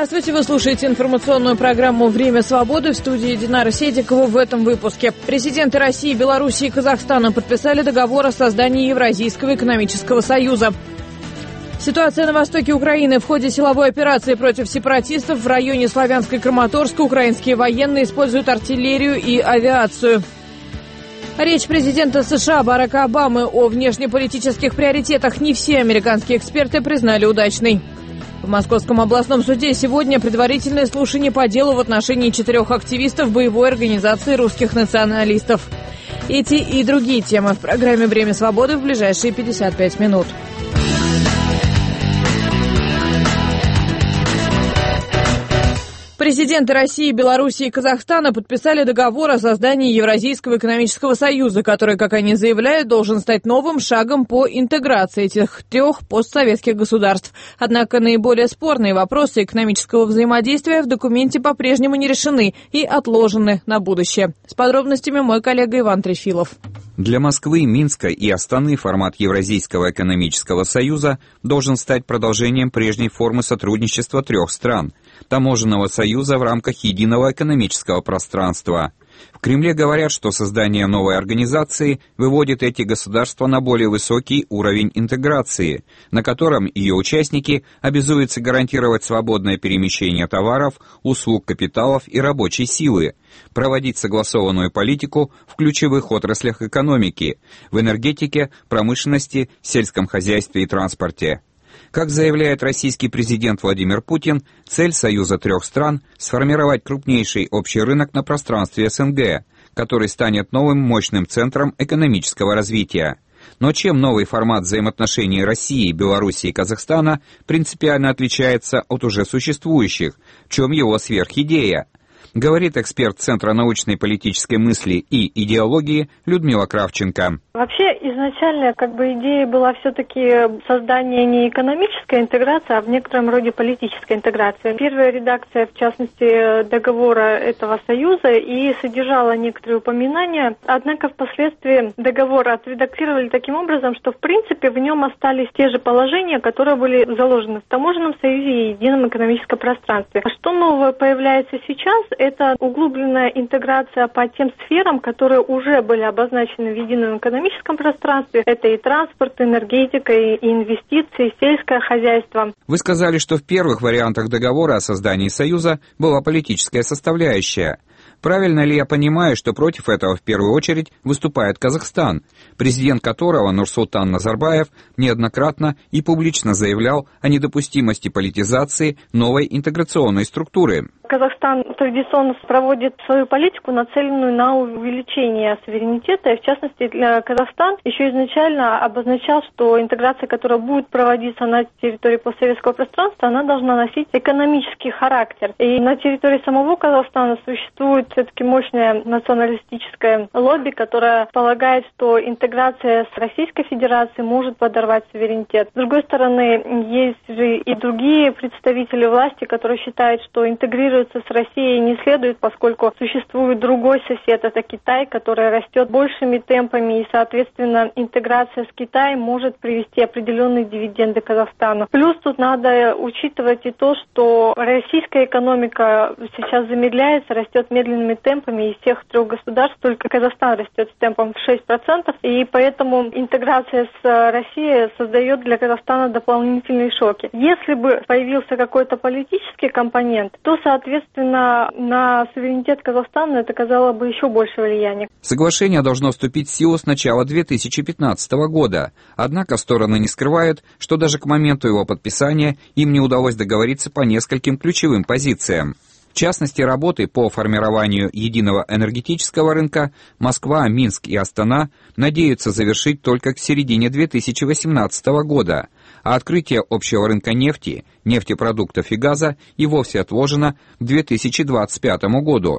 Здравствуйте, вы слушаете информационную программу «Время свободы», в студии Динара Седикова. В этом выпуске президенты России, Белоруссии и Казахстана подписали договор о создании Евразийского экономического союза. Ситуация на востоке Украины. В ходе силовой операции против сепаратистов в районе Славянска-Краматорска украинские военные используют артиллерию и авиацию. Речь президента США Барака Обамы о внешнеполитических приоритетах не все американские эксперты признали удачной. В Московском областном суде сегодня предварительное слушание по делу в отношении 4 активистов боевой организации русских националистов. Эти и другие темы в программе «Время свободы» в ближайшие 55 минут. Президенты России, Белоруссии и Казахстана подписали договор о создании Евразийского экономического союза, который, как они заявляют, должен стать новым шагом по интеграции этих 3 постсоветских государств. Однако наиболее спорные вопросы экономического взаимодействия в документе по-прежнему не решены и отложены на будущее. С подробностями мой коллега Иван Трефилов. Для Москвы, Минска и Астаны формат Евразийского экономического союза должен стать продолжением прежней формы сотрудничества 3 стран – таможенного союза в рамках единого экономического пространства. В Кремле говорят, что создание новой организации выводит эти государства на более высокий уровень интеграции, на котором ее участники обязуются гарантировать свободное перемещение товаров, услуг, капиталов и рабочей силы, проводить согласованную политику в ключевых отраслях экономики, в энергетике, промышленности, сельском хозяйстве и транспорте. Как заявляет российский президент Владимир Путин, цель Союза 3 стран – сформировать крупнейший общий рынок на пространстве СНГ, который станет новым мощным центром экономического развития. Но чем новый формат взаимоотношений России, Белоруссии и Казахстана принципиально отличается от уже существующих, в чем его сверхидея? Говорит эксперт Центра научной политической мысли и идеологии Людмила Кравченко. Вообще, изначально, идея была все-таки создание не экономической интеграции, а в некотором роде политической интеграции. Первая редакция, в частности, договора этого союза и содержала некоторые упоминания, однако впоследствии договор отредактировали таким образом, что в принципе в нем остались те же положения, которые были заложены в таможенном союзе и едином экономическом пространстве. А что нового появляется сейчас? Это углубленная интеграция по тем сферам, которые уже были обозначены в едином экономическом пространстве. Это и транспорт, энергетика, и инвестиции, и сельское хозяйство. Вы сказали, что в первых вариантах договора о создании Союза была политическая составляющая. Правильно ли я понимаю, что против этого в первую очередь выступает Казахстан, президент которого Нурсултан Назарбаев неоднократно и публично заявлял о недопустимости политизации новой интеграционной структуры? Казахстан традиционно проводит свою политику, нацеленную на увеличение суверенитета, и в частности Казахстан еще изначально обозначал, что интеграция, которая будет проводиться на территории постсоветского пространства, она должна носить экономический характер. И на территории самого Казахстана существует все-таки мощное националистическое лобби, которое полагает, что интеграция с Российской Федерацией может подорвать суверенитет. С другой стороны, есть же и другие представители власти, которые считают, что интегрироваться с Россией не следует, поскольку существует другой сосед, это Китай, который растет большими темпами, и, соответственно, интеграция с Китаем может привести определенные дивиденды Казахстану. Плюс тут надо учитывать и то, что российская экономика сейчас замедляется, растет медленными темпами, из всех 3 государств только Казахстан растет с темпом в 6%, и поэтому интеграция с Россией создает для Казахстана дополнительные шоки. Если бы появился какой-то политический компонент, то, соответственно, на суверенитет Казахстана это оказало бы еще больше влияния. Соглашение должно вступить в силу с начала 2015 года, однако стороны не скрывают, что даже к моменту его подписания им не удалось договориться по нескольким ключевым позициям. В частности, работы по формированию единого энергетического рынка Москва, Минск и Астана надеются завершить только к середине 2018 года, а открытие общего рынка нефти, нефтепродуктов и газа и вовсе отложено к 2025 году.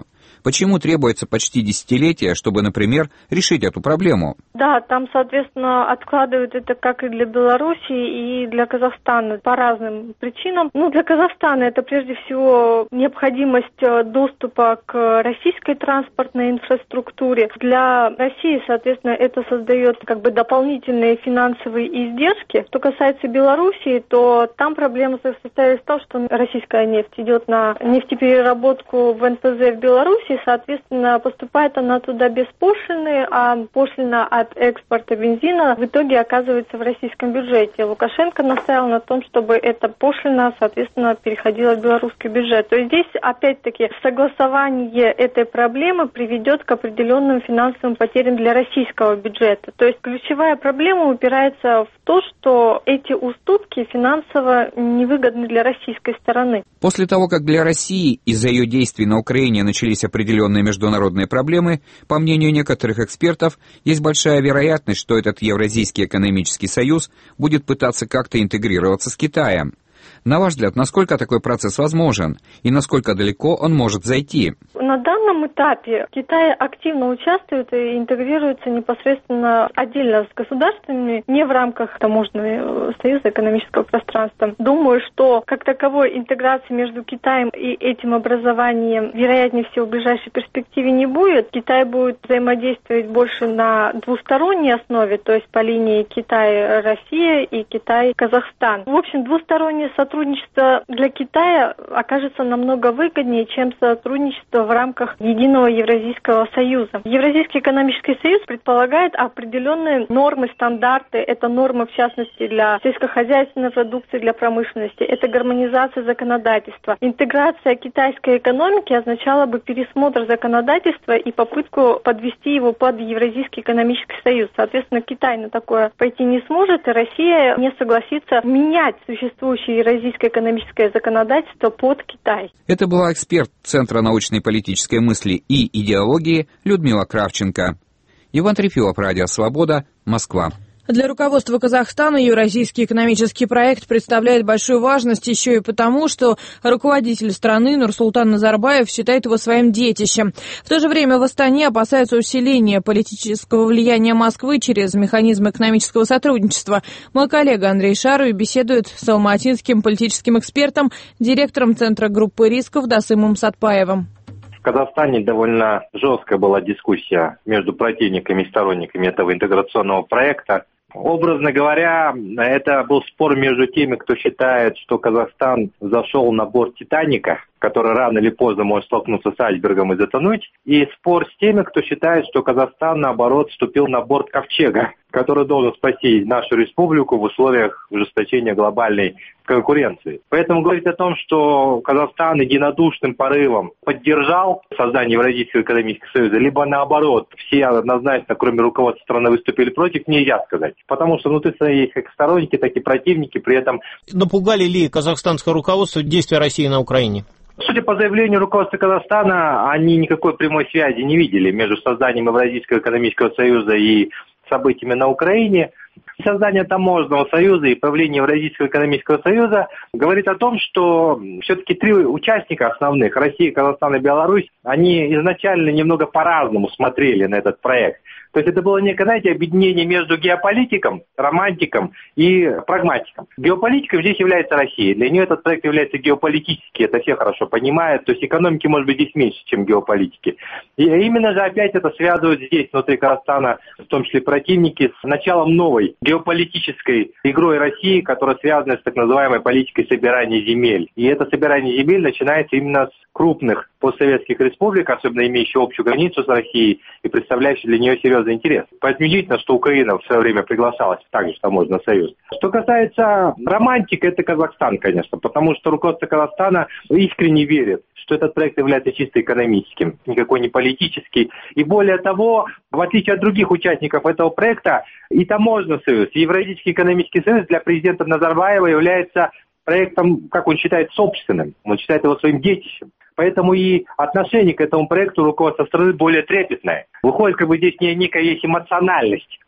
Почему требуется почти десятилетие, чтобы, например, решить эту проблему? Да, там, соответственно, откладывают это как и для Белоруссии, и для Казахстана по разным причинам. Для Казахстана это прежде всего необходимость доступа к российской транспортной инфраструктуре. Для России, соответственно, это создает дополнительные финансовые издержки. Что касается Белоруссии, то там проблема состоит в том, что российская нефть идет на нефтепереработку в НПЗ в Беларуси, соответственно, поступает она туда без пошлины, а пошлина от экспорта бензина в итоге оказывается в российском бюджете. Лукашенко настаивал на том, чтобы эта пошлина, соответственно, переходила в белорусский бюджет. То есть здесь, опять-таки, согласование этой проблемы приведет к определенным финансовым потерям для российского бюджета. То есть ключевая проблема упирается в то, что эти уступки финансово невыгодны для российской стороны. После того, как для России из-за ее действий на Украине начались определенные международные проблемы, по мнению некоторых экспертов, есть большая вероятность, что этот Евразийский экономический союз будет пытаться как-то интегрироваться с Китаем. На ваш взгляд, насколько такой процесс возможен и насколько далеко он может зайти? На данном этапе Китай активно участвует и интегрируется непосредственно отдельно с государствами, не в рамках таможенного союза экономического пространства. Думаю, что как таковой интеграции между Китаем и этим образованием, вероятнее всего, в ближайшей перспективе не будет. Китай будет взаимодействовать больше на двусторонней основе, то есть по линии Китай-Россия и Китай-Казахстан. В общем, двустороннее сотрудничество для Китая окажется намного выгоднее, чем сотрудничество в рамках единого Евразийского союза. Евразийский экономический союз предполагает определенные нормы, стандарты. Это нормы, в частности, для сельскохозяйственной продукции, для промышленности. Это гармонизация законодательства. Интеграция китайской экономики означала бы пересмотр законодательства и попытку подвести его под Евразийский экономический союз. Соответственно, Китай на такое пойти не сможет, и Россия не согласится менять существующее евразийское экономическое законодательство под Китай. Это была эксперт Центра научной и политической мысли и идеологии Людмила Кравченко. Иван Трефилов, Радио Свобода, Москва. Для руководства Казахстана Евразийский экономический проект представляет большую важность еще и потому, что руководитель страны Нурсултан Назарбаев считает его своим детищем. В то же время в Астане опасаются усиления политического влияния Москвы через механизм экономического сотрудничества. Мой коллега Андрей Шаруй беседует с алматинским политическим экспертом, директором Центра группы рисков Дасымом Сатпаевым. В Казахстане довольно жесткая была дискуссия между противниками и сторонниками этого интеграционного проекта. Образно говоря, это был спор между теми, кто считает, что Казахстан зашел на борт «Титаника», который рано или поздно может столкнуться с айсбергом и затонуть, и спор с теми, кто считает, что Казахстан, наоборот, вступил на борт «Ковчега», который должен спасти нашу республику в условиях ужесточения глобальной конкуренции. Поэтому говорить о том, что Казахстан единодушным порывом поддержал создание Евразийского экономического союза, либо наоборот, все однозначно, кроме руководства страны, выступили против, нельзя сказать. Потому что внутри страны есть как сторонники, так и противники, при этом... Напугали ли казахстанское руководство действия России на Украине? Судя по заявлению руководства Казахстана, они никакой прямой связи не видели между созданием Евразийского экономического союза и событиями на Украине. Создание таможенного союза и появление Евразийского экономического союза говорит о том, что все-таки три участника основных, Россия, Казахстан и Беларусь, они изначально немного по-разному смотрели на этот проект. То есть это было некое, знаете, объединение между геополитиком, романтиком и прагматиком. Геополитиком здесь является Россия. Для нее этот проект является геополитический, это все хорошо понимают. То есть экономики, может быть, здесь меньше, чем геополитики. И именно же опять это связывают здесь, внутри Казахстана, в том числе противники, с началом новой геополитической игрой России, которая связана с так называемой политикой собирания земель. И это собирание земель начинается именно с крупных постсоветских республик, особенно имеющих общую границу с Россией и представляющих для нее серьезный интерес. Поэтому удивительно, что Украина в свое время приглашалась также в таможенный союз. Что касается романтики, это Казахстан, конечно, потому что руководство Казахстана искренне верит, что этот проект является чисто экономическим, никакой не политический. И более того, в отличие от других участников этого проекта, и таможенный союз, и Евразийский экономический союз для президента Назарбаева является проектом, как он считает, собственным. Он считает его своим детищем. Поэтому и отношение к этому проекту руководства страны более трепетное. Выходит, здесь некая есть эмоциональность в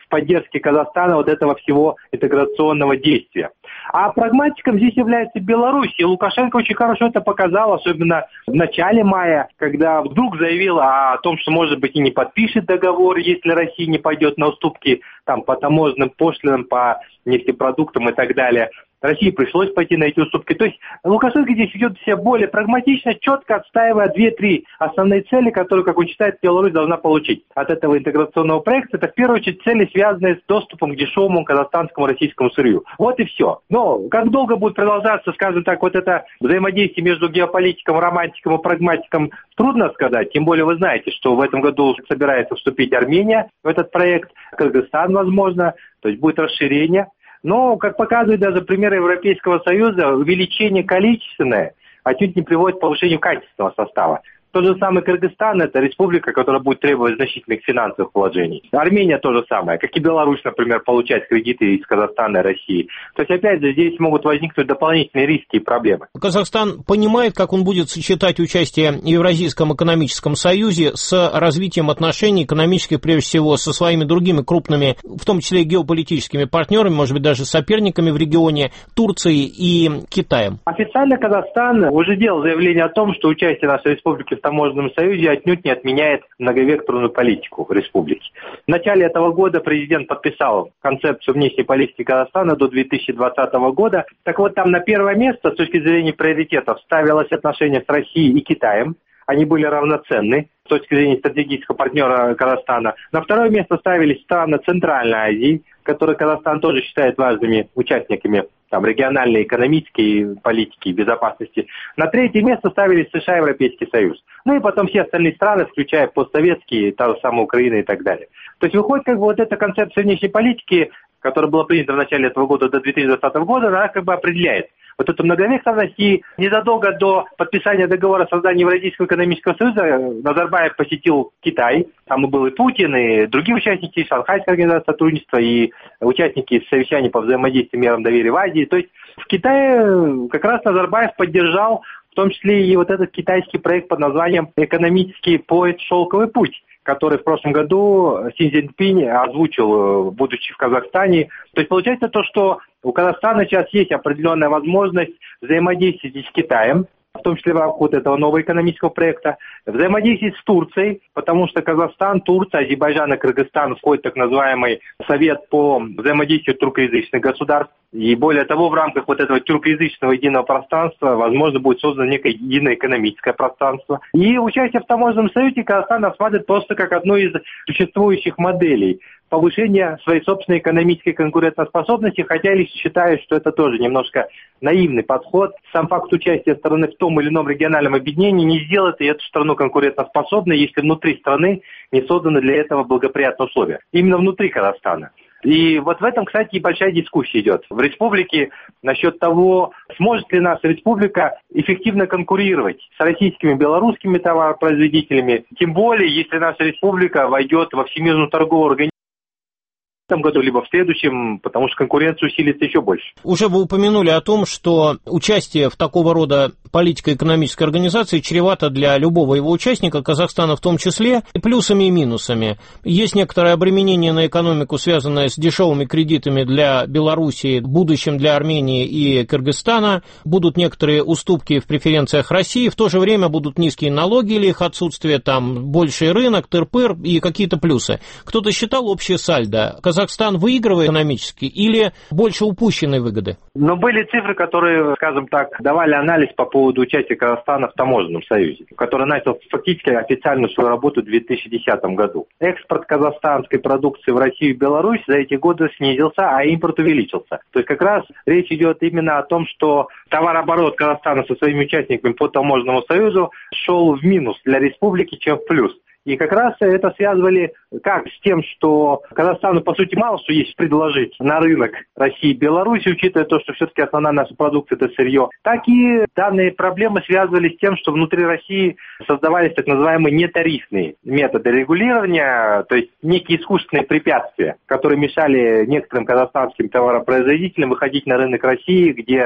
в поддержке Казахстана вот этого всего интеграционного действия. А прагматиком здесь является Беларусь. И Лукашенко очень хорошо это показал, особенно в начале мая, когда вдруг заявил о том, что, может быть, и не подпишет договор, если Россия не пойдет на уступки там, по таможенным пошлинам, по нефтепродуктам и так далее. России пришлось пойти на эти уступки. То есть Лукашенко здесь ведет себя более прагматично, четко отстаивая 2-3 основные цели, которые, как он считает, Беларусь должна получить от этого интеграционного проекта. Это, в первую очередь, цели, связанные с доступом к дешевому казахстанскому российскому сырью. Вот и все. Но как долго будет продолжаться, скажем так, вот это взаимодействие между геополитиком, романтиком и прагматиком, трудно сказать. Тем более вы знаете, что в этом году собирается вступить Армения в этот проект, Кыргызстан, возможно, то есть будет расширение. Но, как показывает даже пример Европейского Союза, увеличение количественное отнюдь не приводит к повышению качественного состава. Тот же самый Кыргызстан – это республика, которая будет требовать значительных финансовых вложений. Армения – то же самое, как и Беларусь, например, получает кредиты из Казахстана и России. То есть, опять же, здесь могут возникнуть дополнительные риски и проблемы. Казахстан понимает, как он будет сочетать участие в Евразийском экономическом союзе с развитием отношений экономических, прежде всего, со своими другими крупными, в том числе и геополитическими партнерами, может быть, даже соперниками в регионе, Турцией и Китаем. Официально Казахстан уже делал заявление о том, что участие нашей республики в таможенном союзе отнюдь не отменяет многовекторную политику республики. В начале этого года президент подписал концепцию внешней политики Казахстана до 2020 года. Так вот, там на первое место с точки зрения приоритетов ставилось отношения с Россией и Китаем. Они были равноценны с точки зрения стратегического партнера Казахстана. На второе место ставились страны Центральной Азии, которые Казахстан тоже считает важными участниками там, региональной экономической политики и безопасности. На третье место ставились США и Европейский Союз. Ну и потом все остальные страны, включая постсоветские, та же самая Украина и так далее. То есть выходит, как бы вот эта концепция внешней политики, которая была принята в начале этого года до 2020 года, она как бы определяет вот эту многовекторность. И незадолго до подписания договора о создании Евразийского экономического союза Назарбаев посетил Китай. Там и был и Путин, и другие участники Шанхайской организации сотрудничества, и участники совещаний по взаимодействию мерам доверия в Азии. То есть в Китае как раз Назарбаев поддержал в том числе и вот этот китайский проект под названием «Экономический поезд «Шелковый путь», который в прошлом году Си Цзиньпинь озвучил, будучи в Казахстане. То есть получается то, что у Казахстана сейчас есть определенная возможность взаимодействовать с Китаем, в том числе в рамках вот этого нового экономического проекта, взаимодействовать с Турцией, потому что Казахстан, Турция, Азербайджан и Кыргызстан входят в так называемый Совет по взаимодействию тюркоязычных государств. И более того, в рамках вот этого тюркоязычного единого пространства, возможно, будет создано некое единое экономическое пространство. И участие в таможенном союзе Казахстан рассматривает просто как одну из существующих моделей повышения своей собственной экономической конкурентоспособности, хотя я лично считаю, что это тоже немножко наивный подход. Сам факт участия страны в том или ином региональном объединении не сделает эту страну конкурентоспособной, если внутри страны не созданы для этого благоприятные условия. Именно внутри Казахстана. И вот в этом, кстати, и большая дискуссия идет в республике насчет того, сможет ли наша республика эффективно конкурировать с российскими и белорусскими товаропроизводителями, тем более, если наша республика войдет во Всемирную торговую организацию в этом году, либо в следующем, потому что конкуренция усилится еще больше. Уже вы упомянули о том, что участие в такого рода политико-экономической организации чревато для любого его участника, Казахстана в том числе, и плюсами и минусами. Есть некоторое обременение на экономику, связанное с дешевыми кредитами для Белоруссии, в будущем для Армении и Кыргызстана. Будут некоторые уступки в преференциях России, в то же время будут низкие налоги или их отсутствие, там больший рынок, тыр-пыр и какие-то плюсы. Кто-то считал общее сальдо. Казахстан выигрывает экономически или больше упущенной выгоды? Но были цифры, которые, скажем так, давали анализ по поводу участия Казахстана в таможенном союзе, который начал фактически официальную свою работу в 2010 году. Экспорт казахстанской продукции в Россию и Беларусь за эти годы снизился, а импорт увеличился. То есть как раз речь идет именно о том, что товарооборот Казахстана со своими участниками по таможенному союзу шел в минус для республики, чем в плюс. И как раз это связывали как с тем, что Казахстану, по сути, мало что есть предложить на рынок России и Беларуси, учитывая то, что все-таки основная наша продукция – это сырье, так и данные проблемы связывались с тем, что внутри России создавались так называемые нетарифные методы регулирования, то есть некие искусственные препятствия, которые мешали некоторым казахстанским товаропроизводителям выходить на рынок России, где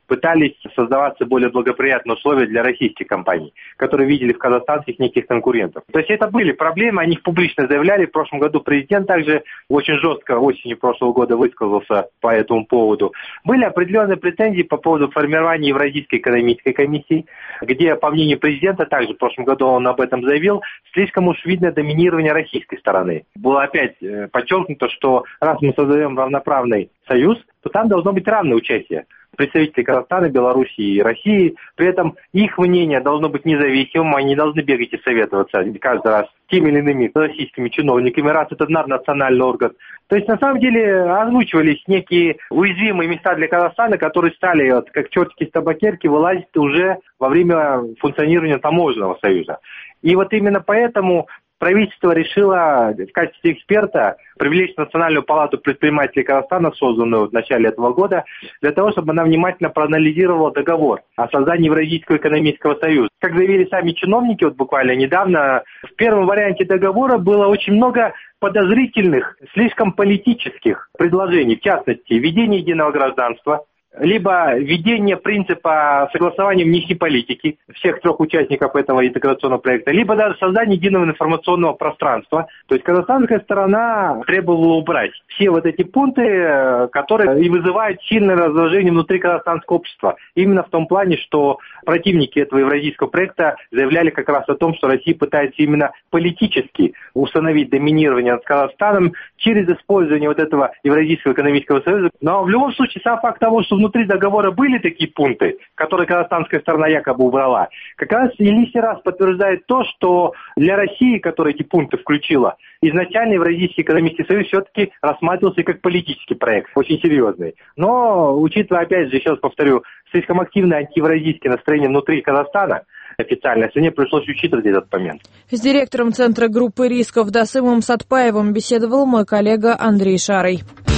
пытались создаваться более благоприятные условия для российских компаний, которые видели в казахстанских неких конкурентов. То есть это были проблемы, они их публично заявляли. В прошлом году президент также очень жестко осенью прошлого года высказался по этому поводу. Были определенные претензии по поводу формирования Евразийской экономической комиссии, где, по мнению президента, также в прошлом году он об этом заявил, слишком уж видно доминирование российской стороны. Было опять подчеркнуто, что раз мы создаем равноправный союз, то там должно быть равное участие представителей Казахстана, Белоруссии и России. При этом их мнение должно быть независимым, они не должны бегать и советоваться каждый раз с теми или иными российскими чиновниками, раз это наднациональный орган. То есть, на самом деле, озвучивались некие уязвимые места для Казахстана, которые стали, вот, как чертики с табакерки, вылазить уже во время функционирования таможенного союза. И вот именно поэтому правительство решило в качестве эксперта привлечь Национальную палату предпринимателей Казахстана, созданную в начале этого года, для того, чтобы она внимательно проанализировала договор о создании Евразийского экономического союза. Как заявили сами чиновники, вот буквально недавно, в первом варианте договора было очень много подозрительных, слишком политических предложений, в частности, введение единого гражданства, либо введение принципа согласования внешней политики всех трех участников этого интеграционного проекта, либо даже создание единого информационного пространства. То есть казахстанская сторона требовала убрать все вот эти пункты, которые и вызывают сильное раздражение внутри казахстанского общества. Именно в том плане, что противники этого евразийского проекта заявляли как раз о том, что Россия пытается именно политически установить доминирование над Казахстаном через использование вот этого Евразийского экономического союза. Но в любом случае сам факт того, что внутри договора были такие пункты, которые казахстанская сторона якобы убрала, как раз и лишний раз подтверждает то, что для России, которая эти пункты включила, изначально Евразийский экономический союз все-таки рассматривался как политический проект, очень серьезный. Но, учитывая, опять же, еще раз повторю, слишком активное антиевразийское настроение внутри Казахстана, официальной стране, пришлось учитывать этот момент. С директором Центра группы рисков Досымом Сатпаевым беседовал мой коллега Андрей Шарый.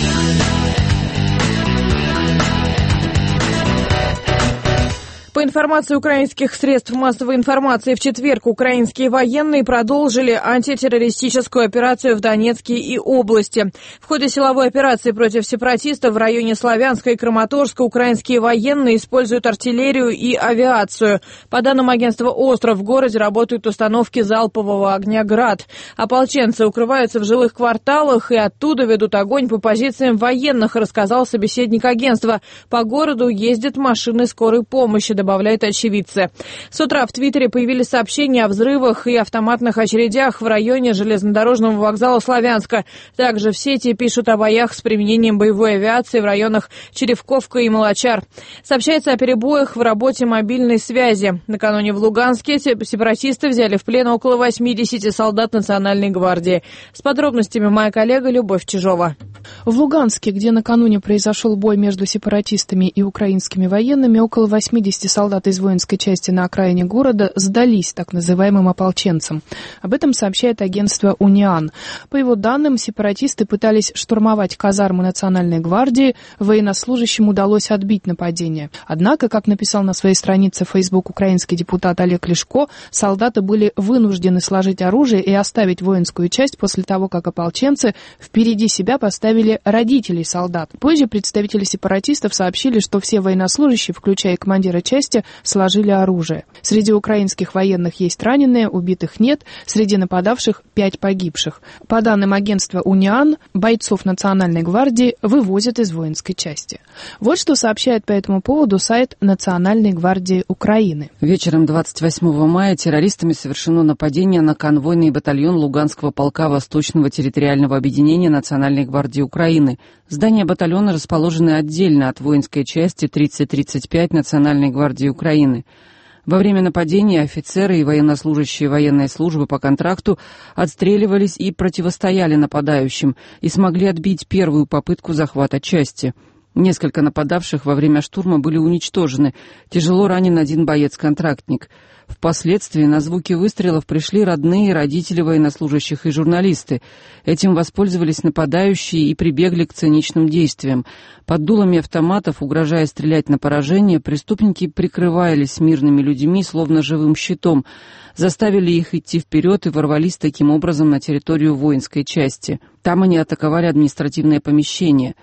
По информации украинских средств массовой информации, в четверг украинские военные продолжили антитеррористическую операцию в Донецке и области. В ходе силовой операции против сепаратистов в районе Славянска и Краматорска украинские военные используют артиллерию и авиацию. По данным агентства «Остров», в городе работают установки залпового огня «Град». Ополченцы укрываются в жилых кварталах и оттуда ведут огонь по позициям военных, рассказал собеседник агентства. По городу ездят машины скорой помощи, добавляют очевидцы. С утра в Твиттере появились сообщения о взрывах и автоматных очередях в районе железнодорожного вокзала Славянска. Также в сети пишут о боях с применением боевой авиации в районах Черевковка и Молочар. Сообщается о перебоях в работе мобильной связи. Накануне в Луганске сепаратисты взяли в плен около 80 солдат Национальной гвардии. С подробностями моя коллега Любовь Чижова. В Луганске, где накануне произошел бой между сепаратистами и украинскими военными, около 80 солдат из воинской части на окраине города сдались так называемым ополченцам. Об этом сообщает агентство «Униан». По его данным, сепаратисты пытались штурмовать казармы Национальной гвардии, военнослужащим удалось отбить нападение. Однако, как написал на своей странице в Facebook украинский депутат Олег Лешко, солдаты были вынуждены сложить оружие и оставить воинскую часть после того, как ополченцы впереди себя поставили родителей солдат. Позже представители сепаратистов сообщили, что все военнослужащие, включая командира части, сложили оружие. Среди украинских военных есть раненые, убитых нет, среди нападавших 5 погибших. По данным агентства «Униан», бойцов Национальной гвардии вывозят из воинской части. Вот что сообщает по этому поводу сайт Национальной гвардии Украины. Вечером 28 мая террористами совершено нападение на конвойный батальон Луганского полка Восточного территориального объединения Национальной гвардии Украины. Здания батальона расположены отдельно от воинской части 3035 Национальной гвардии Украины. Во время нападения офицеры и военнослужащие военной службы по контракту отстреливались и противостояли нападающим и смогли отбить первую попытку захвата части. Несколько нападавших во время штурма были уничтожены. Тяжело ранен один боец-контрактник. Впоследствии на звуки выстрелов пришли родные и родители военнослужащих и журналисты. Этим воспользовались нападающие и прибегли к циничным действиям. Под дулами автоматов, угрожая стрелять на поражение, преступники прикрывались мирными людьми, словно живым щитом, заставили их идти вперед и ворвались таким образом на территорию воинской части. Там они атаковали административное помещение.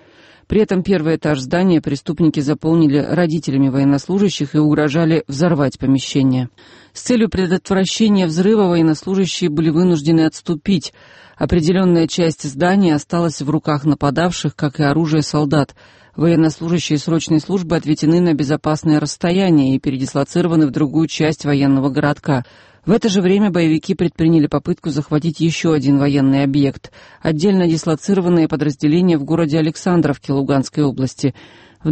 При этом первый этаж здания преступники заполнили родителями военнослужащих и угрожали взорвать помещение. С целью предотвращения взрыва военнослужащие были вынуждены отступить. Определенная часть здания осталась в руках нападавших, как и оружие солдат. Военнослужащие срочной службы отведены на безопасное расстояние и передислоцированы в другую часть военного городка. В это же время боевики предприняли попытку захватить еще один военный объект – отдельно дислоцированное подразделение в городе Александровке Луганской области. В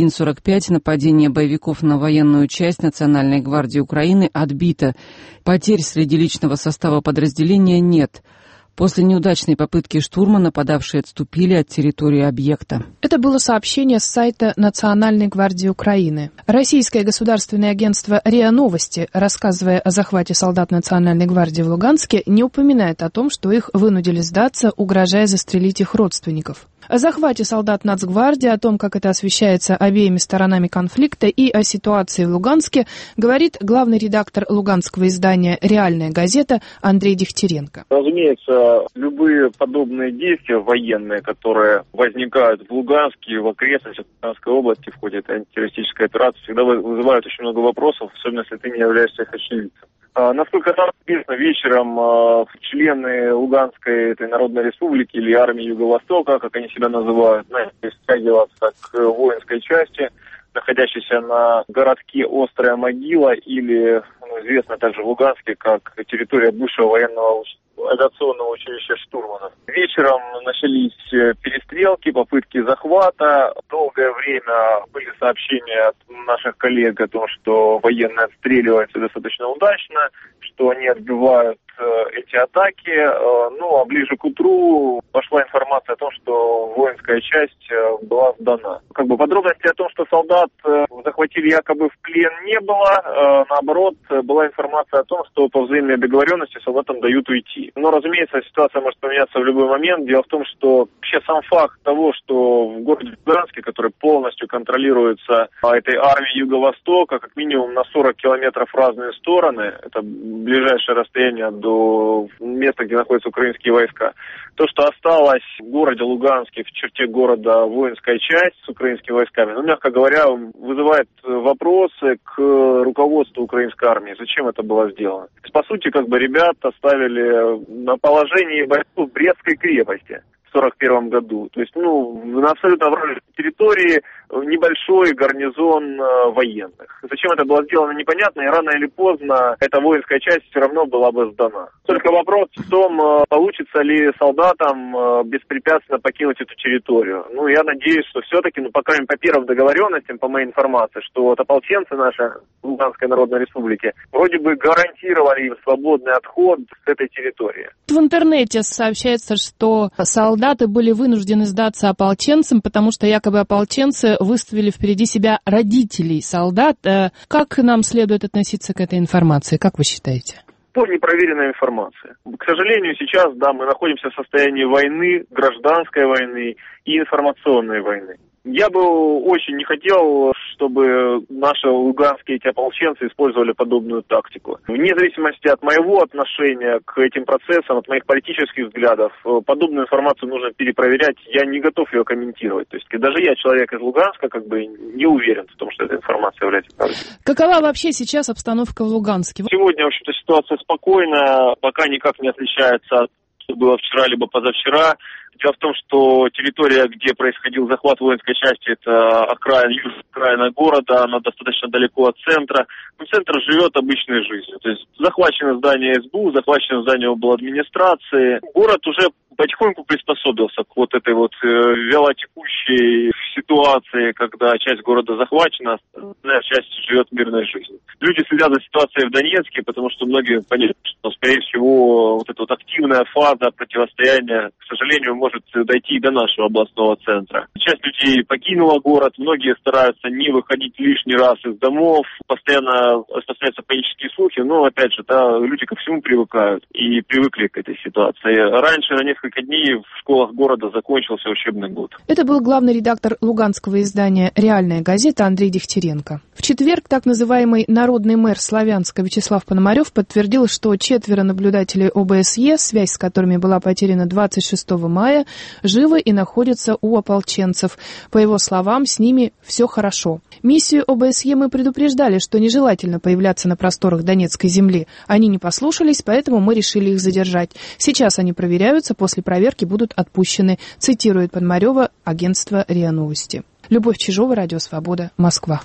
21:45 нападение боевиков на военную часть Национальной гвардии Украины отбито. Потерь среди личного состава подразделения нет. После неудачной попытки штурма нападавшие отступили от территории объекта. Это было сообщение с сайта Национальной гвардии Украины. Российское государственное агентство РИА Новости, рассказывая о захвате солдат Национальной гвардии в Луганске, не упоминает о том, что их вынудили сдаться, угрожая застрелить их родственников. О захвате солдат Нацгвардии, о том, как это освещается обеими сторонами конфликта, и о ситуации в Луганске говорит главный редактор луганского издания «Реальная газета» Андрей Дегтяренко. Разумеется, любые подобные действия военные, которые возникают в Луганске и в окрестностях Луганской области в ходе этой антитеррористической операции, всегда вызывают очень много вопросов, особенно если ты не являешься их очевидцем. Насколько нам известно, вечером члены Луганской этой Народной Республики или армии Юго-Востока, как они себя называют, начали стягиваться к воинской части, находящейся на городке Острая Могила, или известно также в Луганске как территория бывшего военного авиационного училища штурманов. Вечером начались перестрелки, попытки захвата. Долгое время были сообщения от наших коллег о том, что военные отстреливаются достаточно удачно, что они отбивают эти атаки. Ну, а ближе к утру пошла информация о том, что воинская часть была сдана. Подробностей о том, что солдат захватили якобы в плен, не было. Наоборот, была информация о том, что по взаимной договоренности солдатам дают уйти. Но, разумеется, ситуация может поменяться в любой момент. Дело в том, что вообще сам факт того, что в городе Луганске, который полностью контролируется этой армией Юго-Востока, как минимум на 40 километров в разные стороны, это ближайшее расстояние до места, где находятся украинские войска. То, что осталось в городе Луганске, в черте города воинская часть с украинскими войсками, мягко говоря, вызывает вопросы к руководству украинской армии. Зачем это было сделано? По сути, ребят оставили на положении бойцов Брестской крепости в 1941 году. То есть, на абсолютно вражеской территории небольшой гарнизон военных. Зачем это было сделано, непонятно, и рано или поздно эта воинская часть все равно была бы сдана. Только вопрос в том, получится ли солдатам беспрепятственно покинуть эту территорию. Я надеюсь, что все-таки, по крайней мере, по первым договоренностям, по моей информации, что вот ополченцы наши Луганской Народной Республики вроде бы гарантировали им свободный отход с этой территории. В интернете сообщается, что солдаты были вынуждены сдаться ополченцам, потому что якобы ополченцы выставили впереди себя родителей солдат. Как нам следует относиться к этой информации? Как вы считаете? По непроверенной информации. К сожалению, сейчас, мы находимся в состоянии войны, гражданской войны и информационной войны. Я бы очень не хотел, чтобы наши луганские эти ополченцы использовали подобную тактику. Вне зависимости от моего отношения к этим процессам, от моих политических взглядов, подобную информацию нужно перепроверять. Я не готов ее комментировать. То есть даже я, человек из Луганска, не уверен в том, что эта информация является правдой. Какова вообще сейчас обстановка в Луганске? Сегодня, в общем-то, ситуация спокойная, пока никак не отличается от того, что было вчера либо позавчера. Дело в том, что территория, где происходил захват воинской части, это южная окраина города, она достаточно далеко от центра. Центр живет обычной жизнью. То есть захвачено здание СБУ, захвачено здание обладминистрации. Город уже потихоньку приспособился к вот этой вялотекущей ситуации, когда часть города захвачена, остальная часть живет мирной жизнью. Люди следят за ситуацией в Донецке, потому что многие поняли, что, скорее всего, эта активная фаза противостояния, к сожалению, может дойти и до нашего областного центра. Часть людей покинула город, многие стараются не выходить лишний раз из домов, постоянно распространяются панические слухи, но, опять же, люди ко всему привыкают и привыкли к этой ситуации. Раньше на несколько дней в школах города закончился учебный год. Это был главный редактор луганского издания «Реальная газета» Андрей Дегтяренко. В четверг так называемый «Народный народный мэр Славянска Вячеслав Пономарев подтвердил, что 4 наблюдателей ОБСЕ, связь с которыми была потеряна 26 мая, живы и находятся у ополченцев. По его словам, с ними все хорошо. Миссию ОБСЕ мы предупреждали, что нежелательно появляться на просторах Донецкой земли. Они не послушались, поэтому мы решили их задержать. Сейчас они проверяются, после проверки будут отпущены, цитирует Пономарева агентство РИА Новости. Любовь Чижова, Радио Свобода, Москва.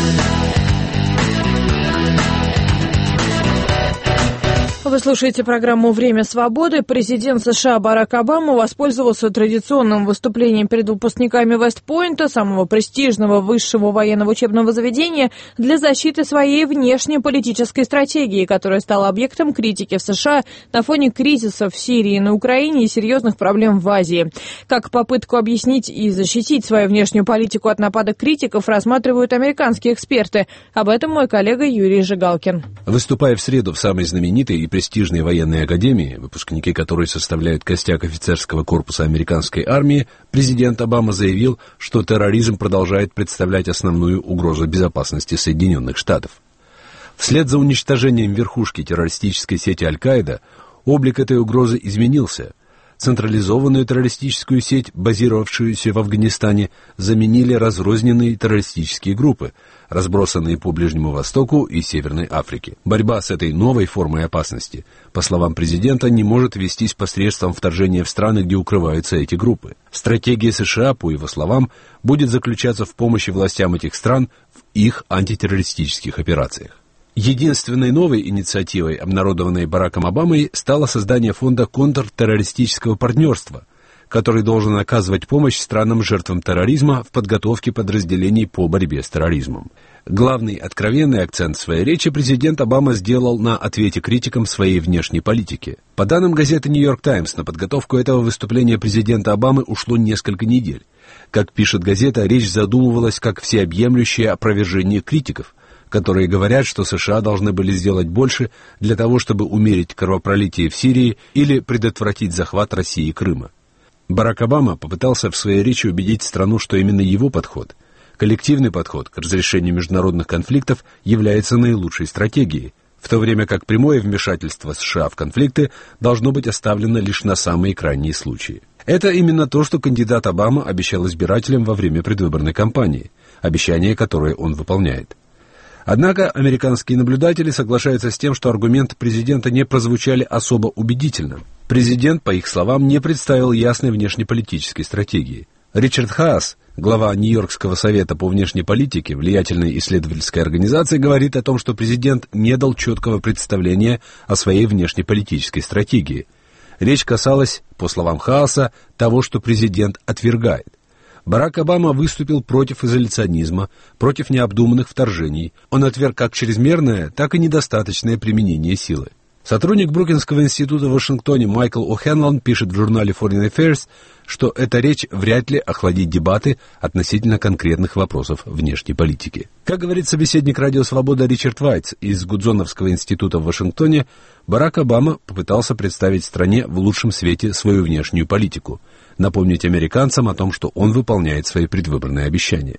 Вы слушаете программу «Время свободы». Президент США Барак Обама воспользовался традиционным выступлением перед выпускниками Вест-Пойнта, самого престижного высшего военного учебного заведения, для защиты своей внешнеполитической стратегии, которая стала объектом критики в США на фоне кризисов в Сирии и на Украине и серьезных проблем в Азии. Как попытку объяснить и защитить свою внешнюю политику от нападок критиков рассматривают американские эксперты. Об этом мой коллега Юрий Жигалкин. Выступая в среду в самой знаменитой и престижной военной академии, выпускники которой составляют костяк офицерского корпуса американской армии, президент Обама заявил, что терроризм продолжает представлять основную угрозу безопасности Соединенных Штатов. Вслед за уничтожением верхушки террористической сети Аль-Каида, облик этой угрозы изменился. Централизованную террористическую сеть, базировавшуюся в Афганистане, заменили разрозненные террористические группы, разбросанные по Ближнему Востоку и Северной Африке. Борьба с этой новой формой опасности, по словам президента, не может вестись посредством вторжения в страны, где укрываются эти группы. Стратегия США, по его словам, будет заключаться в помощи властям этих стран в их антитеррористических операциях. Единственной новой инициативой, обнародованной Бараком Обамой, стало создание фонда контртеррористического партнерства, который должен оказывать помощь странам-жертвам терроризма в подготовке подразделений по борьбе с терроризмом. Главный откровенный акцент в своей речи президент Обама сделал на ответе критикам своей внешней политики. По данным газеты «Нью-Йорк Таймс», на подготовку этого выступления президента Обамы ушло несколько недель. Как пишет газета, речь задумывалась как всеобъемлющее опровержение критиков, которые говорят, что США должны были сделать больше для того, чтобы умерить кровопролитие в Сирии или предотвратить захват России и Крыма. Барак Обама попытался в своей речи убедить страну, что именно его подход, коллективный подход к разрешению международных конфликтов, является наилучшей стратегией, в то время как прямое вмешательство США в конфликты должно быть оставлено лишь на самые крайние случаи. Это именно то, что кандидат Обама обещал избирателям во время предвыборной кампании, обещание, которое он выполняет. Однако американские наблюдатели соглашаются с тем, что аргументы президента не прозвучали особо убедительно. Президент, по их словам, не представил ясной внешнеполитической стратегии. Ричард Хаас, глава Нью-Йоркского совета по внешней политике, влиятельной исследовательской организации, говорит о том, что президент не дал четкого представления о своей внешнеполитической стратегии. Речь касалась, по словам Хааса, того, что президент отвергает. Барак Обама выступил против изоляционизма, против необдуманных вторжений. Он отверг как чрезмерное, так и недостаточное применение силы. Сотрудник Брукинского института в Вашингтоне Майкл О'Хенлон пишет в журнале Foreign Affairs, что эта речь вряд ли охладит дебаты относительно конкретных вопросов внешней политики. Как говорит собеседник «Радио Свобода» Ричард Вайтс из Гудзоновского института в Вашингтоне, Барак Обама попытался представить стране в лучшем свете свою внешнюю политику, напомнить американцам о том, что он выполняет свои предвыборные обещания.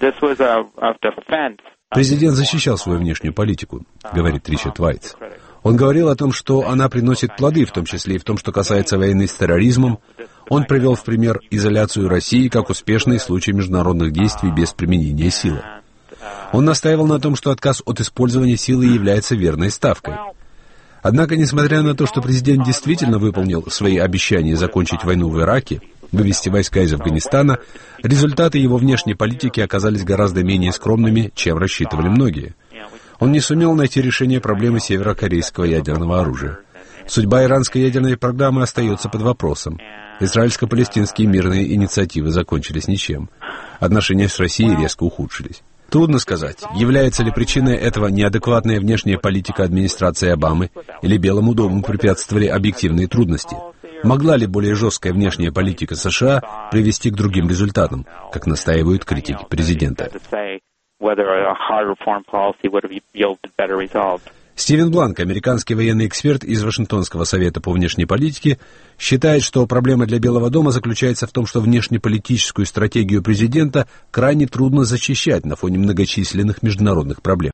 Президент защищал свою внешнюю политику, говорит Ричард Вайтс. Он говорил о том, что она приносит плоды, в том числе и в том, что касается войны с терроризмом. Он привел в пример изоляцию России как успешный случай международных действий без применения силы. Он настаивал на том, что отказ от использования силы является верной ставкой. Однако, несмотря на то, что президент действительно выполнил свои обещания закончить войну в Ираке, вывести войска из Афганистана, результаты его внешней политики оказались гораздо менее скромными, чем рассчитывали многие. Он не сумел найти решение проблемы северокорейского ядерного оружия. Судьба иранской ядерной программы остается под вопросом. Израильско-палестинские мирные инициативы закончились ничем. Отношения с Россией резко ухудшились. Трудно сказать, является ли причиной этого неадекватная внешняя политика администрации Обамы или Белому дому препятствовали объективные трудности. Могла ли более жесткая внешняя политика США привести к другим результатам, как настаивают критики президента? Стивен Бланк, американский военный эксперт из Вашингтонского совета по внешней политике, считает, что проблема для Белого дома заключается в том, что внешнеполитическую стратегию президента крайне трудно защищать на фоне многочисленных международных проблем.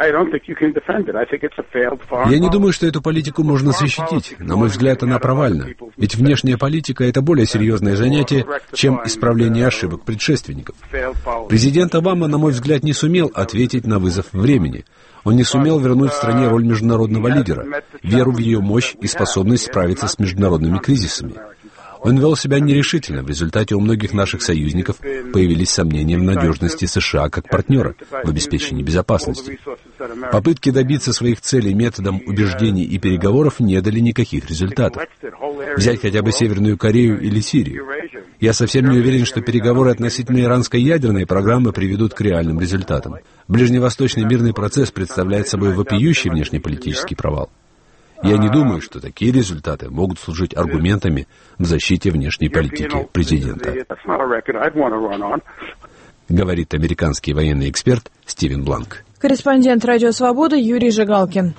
Я не думаю, что эту политику можно защитить. На мой взгляд, она провальна. Ведь внешняя политика – это более серьезное занятие, чем исправление ошибок предшественников. Президент Обама, на мой взгляд, не сумел ответить на вызов времени. Он не сумел вернуть стране роль международного лидера, веру в ее мощь и способность справиться с международными кризисами. Он вел себя нерешительно. В результате у многих наших союзников появились сомнения в надежности США как партнера в обеспечении безопасности. Попытки добиться своих целей методом убеждений и переговоров не дали никаких результатов. Взять хотя бы Северную Корею или Сирию. Я совсем не уверен, что переговоры относительно иранской ядерной программы приведут к реальным результатам. Ближневосточный мирный процесс представляет собой вопиющий внешнеполитический провал. Я не думаю, что такие результаты могут служить аргументами в защите внешней политики президента, говорит американский военный эксперт Стивен Бланк. Корреспондент «Радио Свобода» Юрий Жигалкин.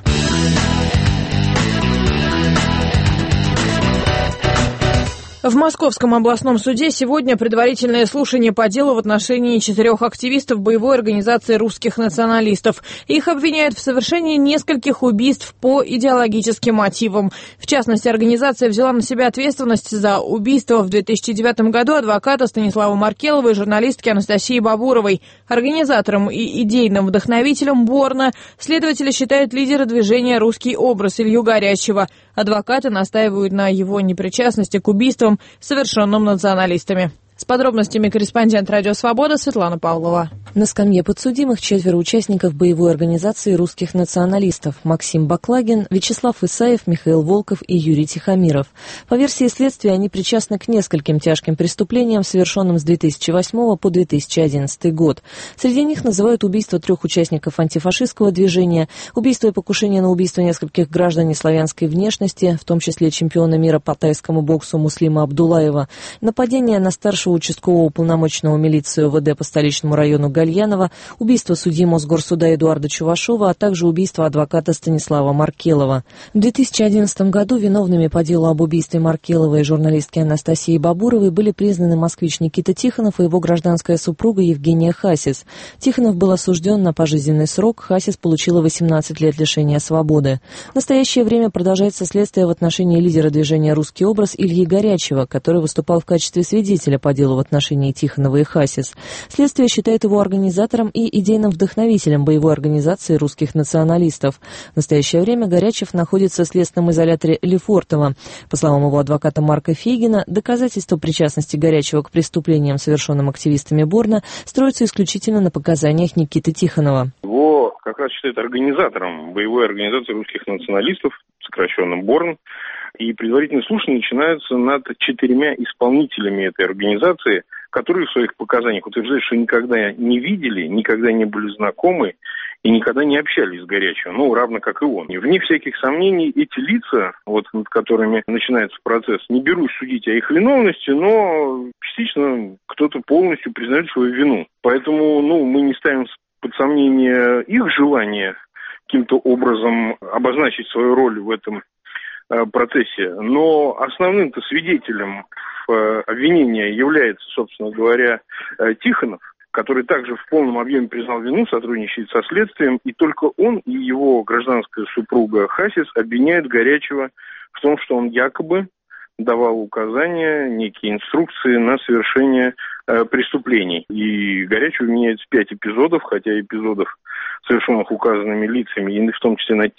В Московском областном суде сегодня предварительное слушание по делу в отношении 4 активистов боевой организации русских националистов. Их обвиняют в совершении нескольких убийств по идеологическим мотивам. В частности, организация взяла на себя ответственность за убийство в 2009 году адвоката Станислава Маркелова и журналистки Анастасии Бабуровой. Организатором и идейным вдохновителем Борна следователи считают лидера движения «Русский образ» Илью Горячева. Адвокаты настаивают на его непричастности к убийствам, совершенным националистами. С подробностями корреспондент «Радио Свобода» Светлана Павлова. На скамье подсудимых 4 участников боевой организации русских националистов: Максим Баклагин, Вячеслав Исаев, Михаил Волков и Юрий Тихомиров. По версии следствия, они причастны к нескольким тяжким преступлениям, совершенным с 2008 по 2011 год. Среди них называют убийство 3 участников антифашистского движения, убийство и покушение на убийство нескольких граждан неславянской внешности, в том числе чемпиона мира по тайскому боксу Муслима Абдулаева, нападение на старшего участкового уполномоченного милиции ОВД по столичному району Гальянова, убийство судьи Мосгорсуда Эдуарда Чувашова, а также убийство адвоката Станислава Маркелова. В 2011 году виновными по делу об убийстве Маркелова и журналистки Анастасии Бабуровой были признаны москвич Никита Тихонов и его гражданская супруга Евгения Хасис. Тихонов был осужден на пожизненный срок, Хасис получила 18 лет лишения свободы. В настоящее время продолжается следствие в отношении лидера движения «Русский образ» Ильи Горячева, который выступал в качестве свидетеля по делу в отношении Тихонова и Хасис. Следствие считает его организатором и идейным вдохновителем боевой организации русских националистов. В настоящее время Горячев находится в следственном изоляторе Лефортово. По словам его адвоката Марка Фейгина, доказательства причастности Горячева к преступлениям, совершенным активистами Борна, строятся исключительно на показаниях Никиты Тихонова. Его как раз считают организатором боевой организации русских националистов, сокращенно Борн. И предварительные слушания начинаются над 4 исполнителями этой организации, которые в своих показаниях утверждают, что никогда не видели, никогда не были знакомы и никогда не общались с Горячевым, равно как и он. И вне всяких сомнений, эти лица, над которыми начинается процесс, не берусь судить о их виновности, но частично кто-то полностью признает свою вину. Поэтому, мы не ставим под сомнение их желание каким-то образом обозначить свою роль в этом процессе, но основным-то свидетелем обвинения является, собственно говоря, Тихонов, который также в полном объеме признал вину, сотрудничает со следствием, и только он и его гражданская супруга Хасис обвиняют Горячева в том, что он якобы давал указания, некие инструкции на совершение преступлений. И Горячев меняется 5 эпизодов, хотя эпизодов, совершенных указанными лицами, и в том числе над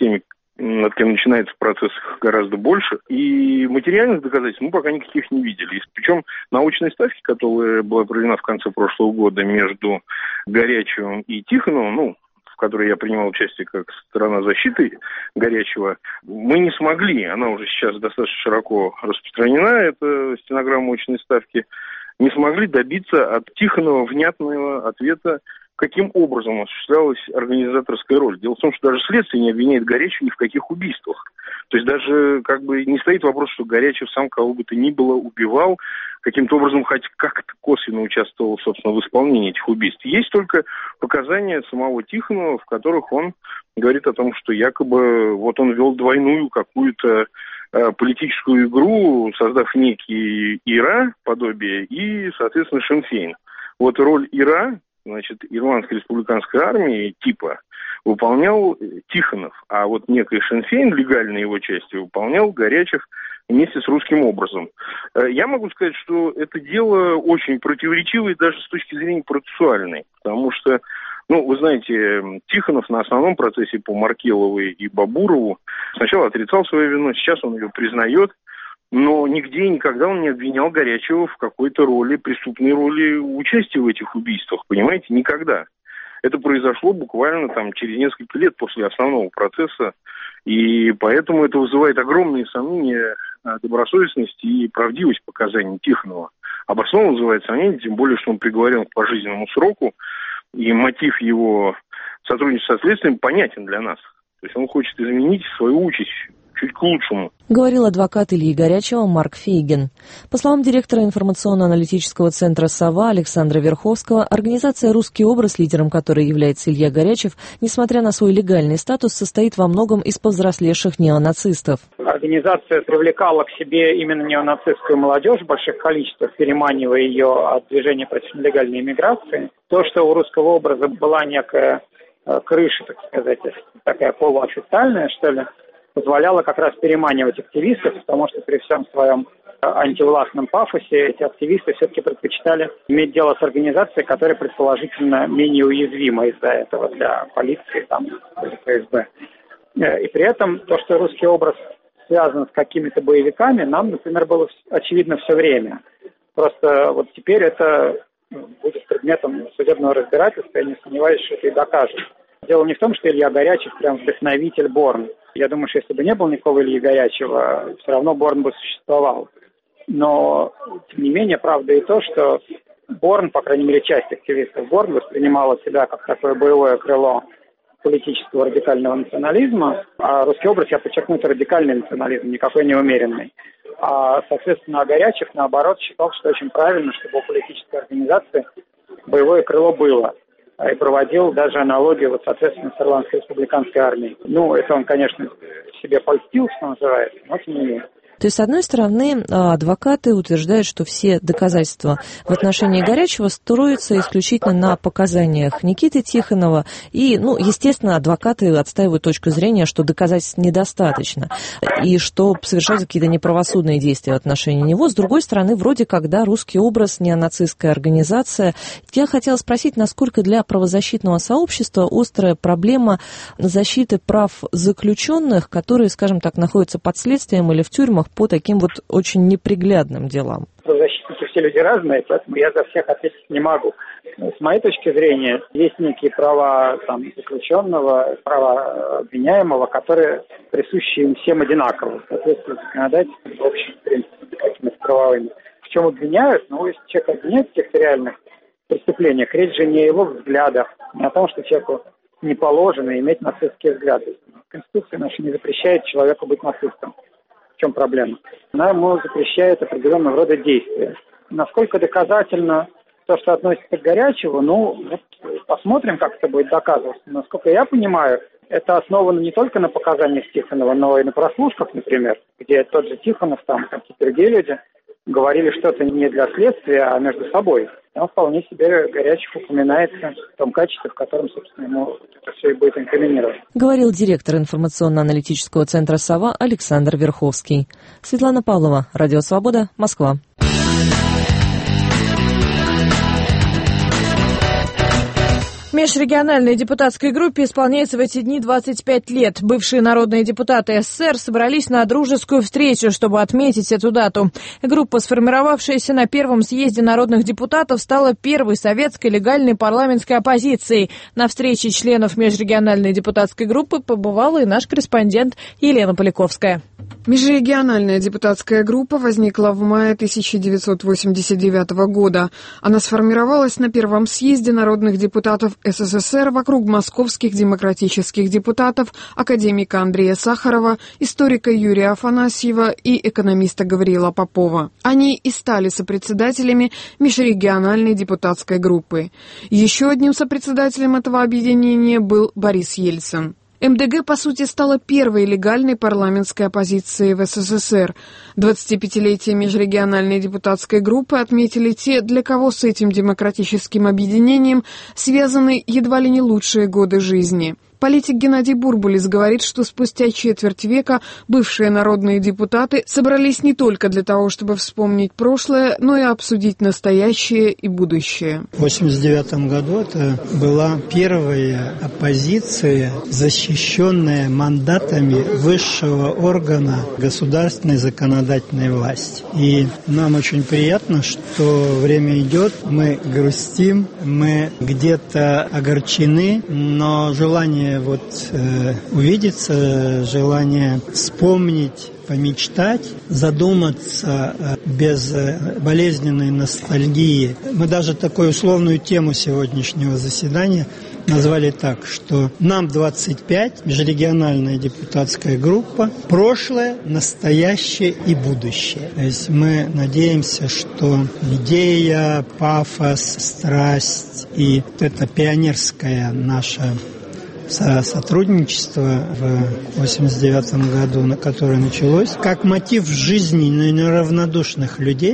кем начинается процесс, гораздо больше. И материальных доказательств мы пока никаких не видели. Причем на очной ставке, которая была проведена в конце прошлого года между Горячевым и Тихоновым, в которой я принимал участие как сторона защиты Горячева, мы не смогли, она уже сейчас достаточно широко распространена, это стенограмма очной ставки, не смогли добиться от Тихонова внятного ответа, каким образом осуществлялась организаторская роль. Дело в том, что даже следствие не обвиняет Горячева ни в каких убийствах. То есть даже не стоит вопрос, что Горячев сам кого бы то ни было убивал. каким-то образом хоть как-то косвенно участвовал, собственно, в исполнении этих убийств. Есть только показания самого Тихонова, в которых он говорит о том, что якобы вот он вел двойную какую-то политическую игру, создав некий ИРА, подобие, и, соответственно, Шин Фейн. Вот роль ИРА, значит, Ирландской республиканской армии типа, выполнял Тихонов, а вот некий Шин Фейн, легальной его части, выполнял Горячих вместе с русским образом. Я могу сказать, что это дело очень противоречивое даже с точки зрения процессуальной, потому что, ну, вы знаете, Тихонов на основном процессе по Маркеловой и Бабурову сначала отрицал свою вину, сейчас он ее признает, но нигде и никогда он не обвинял Горячего в какой-то роли, преступной роли участия в этих убийствах, понимаете, никогда. Это произошло буквально там через несколько лет после основного процесса, и поэтому это вызывает огромные сомнения добросовестности и правдивость показаний Тихонова. Обоснованно вызывает сомнения, тем более, что он приговорен к пожизненному сроку, и мотив его сотрудничества со следствием понятен для нас. То есть он хочет изменить свою участь чуть к лучшему. Говорил адвокат Ильи Горячего Марк Фейгин. По словам директора информационно-аналитического центра «Сова» Александра Верховского, организация «Русский образ», лидером которой является Илья Горячев, несмотря на свой легальный статус, состоит во многом из повзрослевших неонацистов. Организация привлекала к себе именно неонацистскую молодежь в больших количествах, переманивая ее от движения против нелегальной иммиграции. То, что у «Русского образа» была некая крыша, так сказать, такая полуофициальная, что ли, позволяло как раз переманивать активистов, потому что при всем своем антивластном пафосе эти активисты все-таки предпочитали иметь дело с организацией, которая предположительно менее уязвима из-за этого для полиции там, или ФСБ. И при этом то, что «Русский образ» связан с какими-то боевиками, нам, например, было очевидно все время. Просто вот теперь это будет предметом судебного разбирательства, я не сомневаюсь, что это и докажет. Дело не в том, что Илья Горячев прям вдохновитель Борн. Я думаю, что если бы не было никакого Ильи Горячего, все равно Борн бы существовал. Но, тем не менее, правда и то, что Борн, по крайней мере, часть активистов Борн воспринимала себя как такое боевое крыло политического радикального национализма. А «Русский образ», я подчеркну, это радикальный национализм, никакой не умеренный. А, соответственно, Горячев, наоборот, считал, что очень правильно, чтобы у политической организации боевое крыло было. И проводил даже аналогию, вот, соответственно, с Ирландской республиканской армией. Ну, это он, конечно, себе польстил, что называется, но тем не менее. То есть, с одной стороны, адвокаты утверждают, что все доказательства в отношении Горячего строятся исключительно на показаниях Никиты Тихонова. И, ну, естественно, адвокаты отстаивают точку зрения, что доказательств недостаточно. И что совершаются какие-то неправосудные действия в отношении него. С другой стороны, вроде когда «Русский образ», неонацистская организация. Я хотела спросить, насколько для правозащитного сообщества острая проблема защиты прав заключенных, которые, скажем так, находятся под следствием или в тюрьмах, по таким вот очень неприглядным делам? Защитники все люди разные, поэтому я за всех ответить не могу. С моей точки зрения, есть некие права там, заключенного, права обвиняемого, которые присущи им всем одинаково, соответственно, законодательству, в общем, в принципе, какими-то правовыми. В чем обвиняют? Ну, если человек обвиняет в каких-то реальных преступлениях, речь же не о его взглядах, не о том, что человеку не положено иметь нацистские взгляды. Конституция наша не запрещает человеку быть нацистом. В чем проблема? Она ему запрещает определенного рода действия. Насколько доказательно то, что относится к Горячеву, ну, вот посмотрим, как это будет доказываться. Насколько я понимаю, это основано не только на показаниях Тихонова, но и на прослушках, например, где тот же Тихонов, там какие-то другие люди говорили что-то не для следствия, а между собой. Там вполне себе Горячев упоминается в том качестве, в котором, собственно, ему это все и будет инкриминировано. Говорил директор информационно-аналитического центра «Сова» Александр Верховский. Светлана Павлова, Радио Свобода, Москва. Межрегиональной депутатской группе исполняется в эти дни 25 лет. Бывшие народные депутаты СССР собрались на дружескую встречу, чтобы отметить эту дату. Группа, сформировавшаяся на первом съезде народных депутатов, стала первой советской легальной парламентской оппозицией. На встрече членов межрегиональной депутатской группы побывала и наш корреспондент Елена Поляковская. Межрегиональная депутатская группа возникла в мае 1989 года. Она сформировалась на первом съезде народных депутатов СССР вокруг московских демократических депутатов, академика Андрея Сахарова, историка Юрия Афанасьева и экономиста Гавриила Попова. Они и стали сопредседателями межрегиональной депутатской группы. Еще одним сопредседателем этого объединения был Борис Ельцин. МДГ, по сути, стала первой легальной парламентской оппозицией в СССР. 25-летие межрегиональной депутатской группы отметили те, для кого с этим демократическим объединением связаны едва ли не лучшие годы жизни. Политик Геннадий Бурбулис говорит, что спустя четверть века бывшие народные депутаты собрались не только для того, чтобы вспомнить прошлое, но и обсудить настоящее и будущее. В 1989 году это была первая оппозиция, защищенная мандатами высшего органа государственной законодательной власти. И нам очень приятно, что время идет, мы грустим, мы где-то огорчены, но желание увидеться, желание вспомнить, помечтать, задуматься без болезненной ностальгии. Мы даже такую условную тему сегодняшнего заседания назвали так, что нам 25, межрегиональная депутатская группа, прошлое, настоящее и будущее. То есть мы надеемся, что идея, пафос, страсть и вот это пионерское наше сотрудничество в 1989 году, на которое началось, как мотив жизни неравнодушных людей,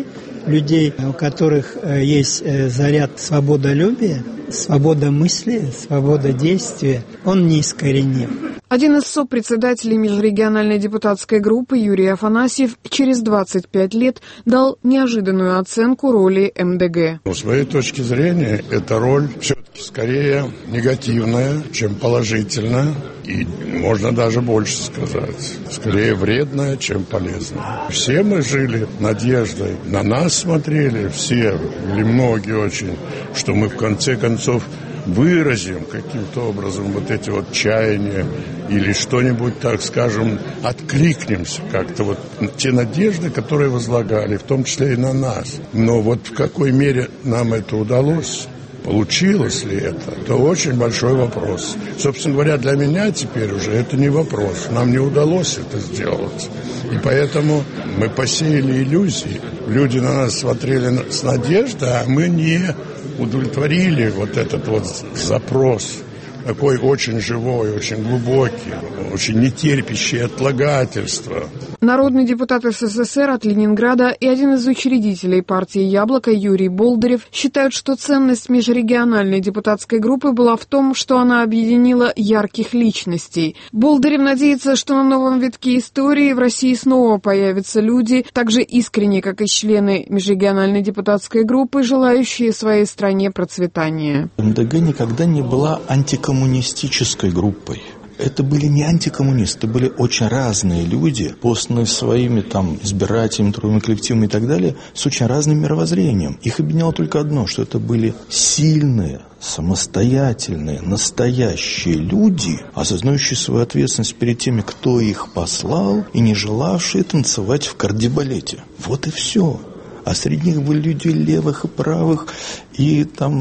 у которых есть заряд свободолюбия, свобода мысли, свобода действия, он неискореним. Один из сопредседателей межрегиональной депутатской группы, Юрий Афанасьев, через 25 лет дал неожиданную оценку роли МДГ. С моей точки зрения, эта роль все-таки скорее негативная, чем положительная. И можно даже больше сказать, скорее вредная, чем полезная. Все мы жили надеждой, на нас смотрели все, или многие очень, что мы в конце концов выразим каким-то образом вот эти вот чаяния или что-нибудь, так скажем, откликнемся как-то вот те надежды, которые возлагали, в том числе и на нас. Но вот в какой мере нам это удалось, получилось ли это очень большой вопрос. Собственно говоря, для меня теперь уже это не вопрос. Нам не удалось это сделать. И поэтому мы посеяли иллюзии. Люди на нас смотрели с надеждой, а мы не удовлетворили вот этот вот запрос, такой очень живой, очень глубокий, очень нетерпящий отлагательства. Народный депутат СССР от Ленинграда и один из учредителей партии «Яблоко» Юрий Болдырев считают, что ценность межрегиональной депутатской группы была в том, что она объединила ярких личностей. Болдырев надеется, что на новом витке истории в России снова появятся люди, так же искренне, как и члены межрегиональной депутатской группы, желающие своей стране процветания. МДГ никогда не была антикоммунистической группой. Это были не антикоммунисты, это были очень разные люди, посланные своими избирателями, трудовыми коллективами и так далее, с очень разным мировоззрением. Их объединяло только одно, что это были сильные, самостоятельные, настоящие люди, осознающие свою ответственность перед теми, кто их послал, и не желавшие танцевать в кардебалете. Вот и все. А среди них были люди левых и правых, и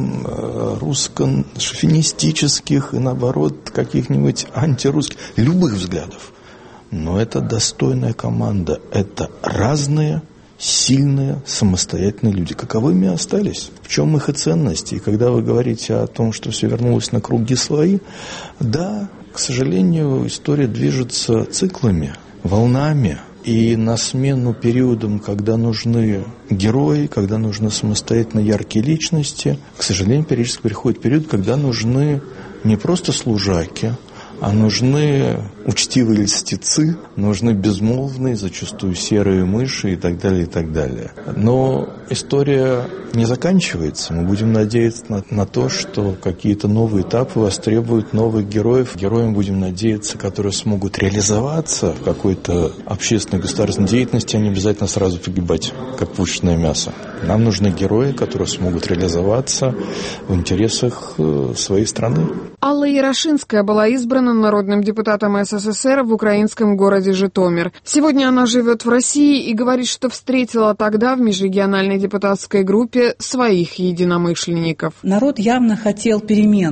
русско-шовинистических, и наоборот, каких-нибудь антирусских, любых взглядов. Но это достойная команда, это разные, сильные, самостоятельные люди. Каковыми остались? В чем их и ценности? И когда вы говорите о том, что все вернулось на круги свои, да, к сожалению, история движется циклами, волнами. И на смену периодам, когда нужны герои, когда нужны самостоятельно яркие личности, к сожалению, периодически приходит период, когда нужны не просто служаки, а нужны учтивые льстецы, нужны безмолвные, зачастую серые мыши и так далее, и так далее. Но история не заканчивается. Мы будем надеяться на то, что какие-то новые этапы востребуют новых героев. Героям будем надеяться, которые смогут реализоваться в какой-то общественной государственной деятельности, а не обязательно сразу погибать, как пушечное мясо. Нам нужны герои, которые смогут реализоваться в интересах своей страны. Алла Ярошинская была избрана народным депутатом СССР в украинском городе Житомир. Сегодня она живет в России и говорит, что встретила тогда в межрегиональной депутатской группе своих единомышленников. Народ явно хотел перемен.